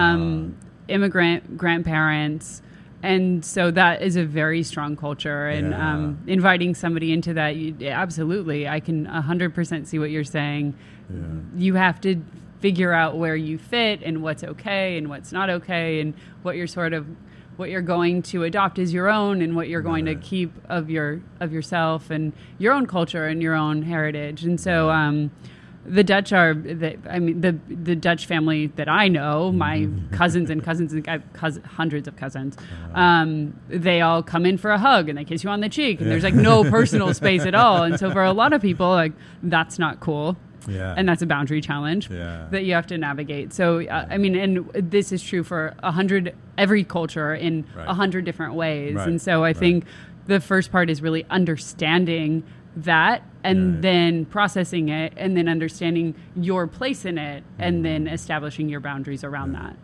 immigrant, grandparents, and so that is a very strong culture. And inviting somebody into that, absolutely, I can 100% see what you're saying. You have to figure out where you fit and what's okay and what's not okay, and what you're going to adopt as your own, and what you're going to keep of yourself and your own culture and your own heritage. And so the Dutch are, the Dutch family that I know, my cousins and hundreds of cousins, they all come in for a hug and they kiss you on the cheek, and there's like no personal space at all. And so for a lot of people, like, that's not cool. And that's a boundary challenge that you have to navigate. So, I mean, and this is true for every culture in 100 different ways. And so I think the first part is really understanding that, and then processing it, and then understanding your place in it, and then establishing your boundaries around that.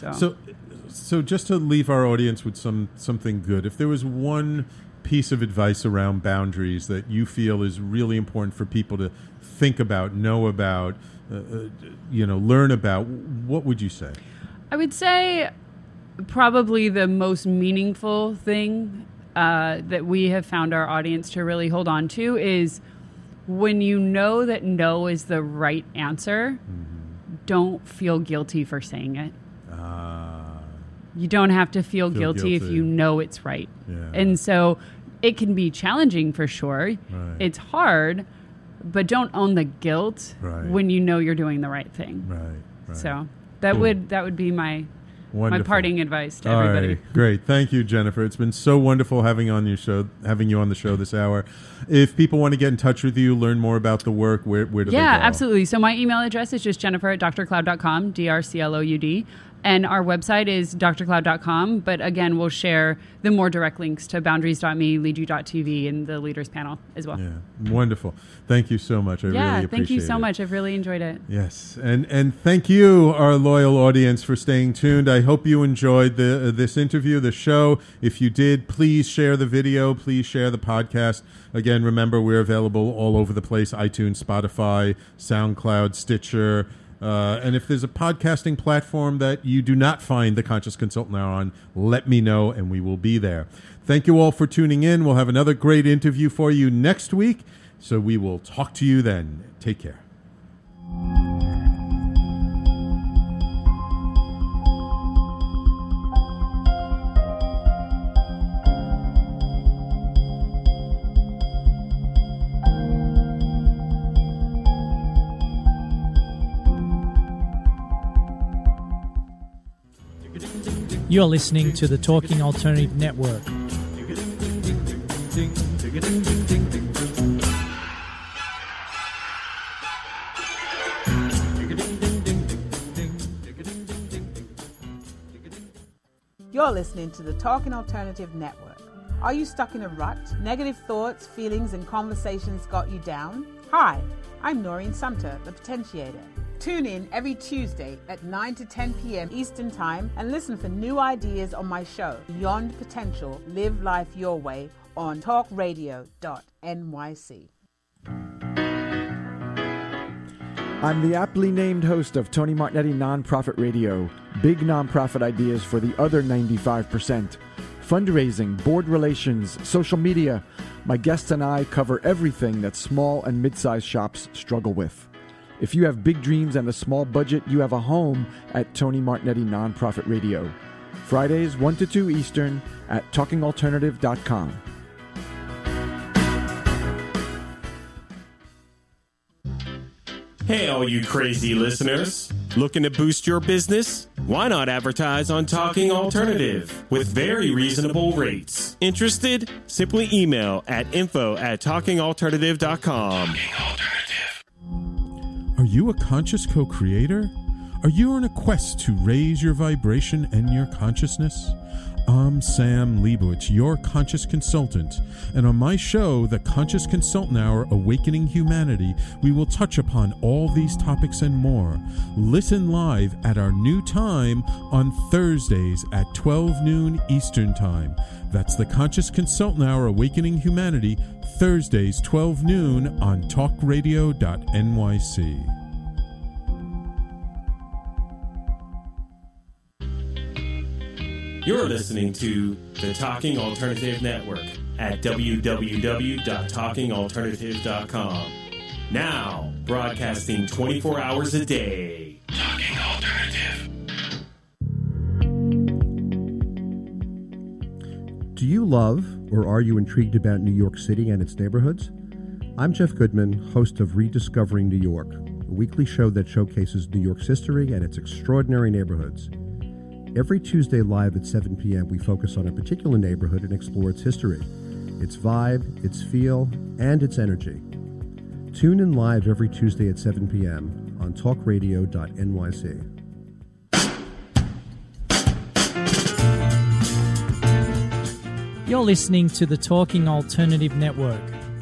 So just to leave our audience with something good, if there was one piece of advice around boundaries that you feel is really important for people to think about, know about, learn about, what would you say? I would say probably the most meaningful thing that we have found our audience to really hold on to is, when you know that no is the right answer, don't feel guilty for saying it. You don't have to feel guilty if you know it's right. And so it can be challenging for sure. It's hard, but don't own the guilt when you know you're doing the right thing. So that would be my parting advice to everybody. Right. Great. Thank you, Jennifer. It's been so wonderful having you on the show this hour. If people want to get in touch with you, learn more about the work, where do they go? Yeah, absolutely. So my email address is just jennifer@drcloud.com, DRCLOUD. And our website is drcloud.com. But again, we'll share the more direct links to boundaries.me, leadyou.tv, and the leaders panel as well. Yeah, wonderful. Thank you so much. I really appreciate it. Thank you so much. I've really enjoyed it. Yes. And thank you, our loyal audience, for staying tuned. I hope you enjoyed this interview, the show. If you did, please share the video. Please share the podcast. Again, remember, we're available all over the place: iTunes, Spotify, SoundCloud, Stitcher. And if there's a podcasting platform that you do not find The Conscious Consultant on, let me know and we will be there. Thank you all for tuning in. We'll have another great interview for you next week, so we will talk to you then. Take care. You're listening to the Talking Alternative Network. You're listening to the Talking Alternative Network. Are you stuck in a rut? Negative thoughts, feelings, and conversations got you down? Hi, I'm Noreen Sumter, the Potentiator. Tune in every Tuesday at 9 to 10 p.m. Eastern Time and listen for new ideas on my show, Beyond Potential, Live Life Your Way, on talkradio.nyc. I'm the aptly named host of Tony Martignetti Nonprofit Radio. Big nonprofit ideas for the other 95%. Fundraising, board relations, social media. My guests and I cover everything that small and mid-sized shops struggle with. If you have big dreams and a small budget, you have a home at Tony Martignetti Nonprofit Radio. Fridays 1 to 2 Eastern at talkingalternative.com. Hey, all you crazy listeners. Looking to boost your business? Why not advertise on Talking Alternative with very reasonable rates? Interested? Simply email at info@talkingalternative.com. Are you a conscious co-creator? Are you on a quest to raise your vibration and your consciousness? I'm Sam Leibowitz, your conscious consultant, and on my show, The Conscious Consultant Hour, Awakening Humanity, we will touch upon all these topics and more. Listen live at our new time on Thursdays at 12 noon Eastern Time. That's The Conscious Consultant Hour, Awakening Humanity, Thursdays 12 noon on talkradio.nyc. You're listening to the Talking Alternative Network at www.talkingalternative.com. Now, broadcasting 24 hours a day. Talking Alternative. Do you love or are you intrigued about New York City and its neighborhoods? I'm Jeff Goodman, host of Rediscovering New York, a weekly show that showcases New York's history and its extraordinary neighborhoods. Every Tuesday live at 7 p.m., we focus on a particular neighborhood and explore its history, its vibe, its feel, and its energy. Tune in live every Tuesday at 7 p.m. on talkradio.nyc. You're listening to the Talking Alternative Network.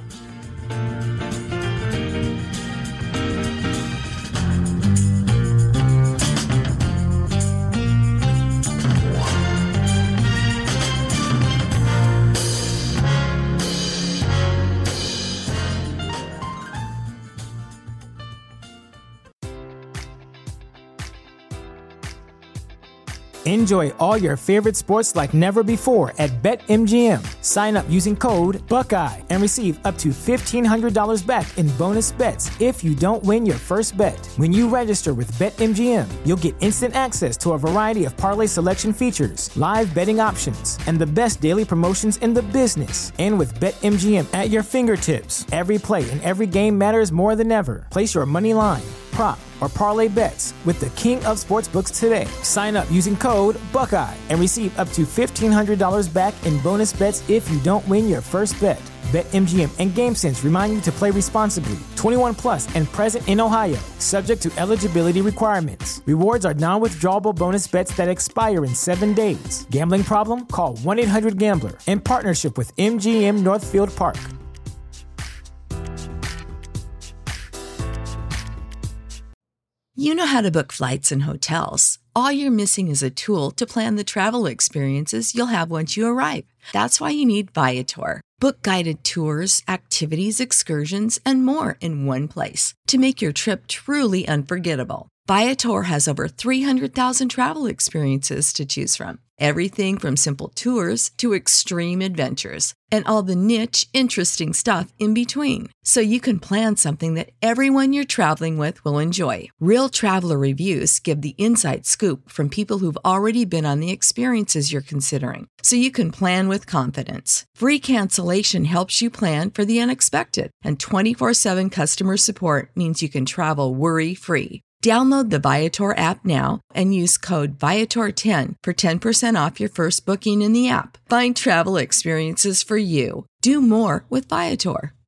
Enjoy all your favorite sports like never before at BetMGM. Sign up using code Buckeye and receive up to $1,500 back in bonus bets if you don't win your first bet. When you register with BetMGM, you'll get instant access to a variety of parlay selection features, live betting options, and the best daily promotions in the business. And with BetMGM at your fingertips, every play and every game matters more than ever. Place your money line, prop, or parlay bets with the king of sportsbooks today. Sign up using code Buckeye and receive up to $1,500 back in bonus bets if you don't win your first bet. BetMGM and GameSense remind you to play responsibly. 21 plus and present in Ohio, subject to eligibility requirements. Rewards are non-withdrawable bonus bets that expire in 7 days. Gambling problem? Call 1-800-GAMBLER. In partnership with MGM Northfield Park. You know how to book flights and hotels. All you're missing is a tool to plan the travel experiences you'll have once you arrive. That's why you need Viator. Book guided tours, activities, excursions, and more in one place to make your trip truly unforgettable. Viator has over 300,000 travel experiences to choose from. Everything from simple tours to extreme adventures and all the niche, interesting stuff in between. So you can plan something that everyone you're traveling with will enjoy. Real traveler reviews give the inside scoop from people who've already been on the experiences you're considering. So you can plan with confidence. Free cancellation helps you plan for the unexpected. And 24/7 customer support means you can travel worry-free. Download the Viator app now and use code Viator10 for 10% off your first booking in the app. Find travel experiences for you. Do more with Viator.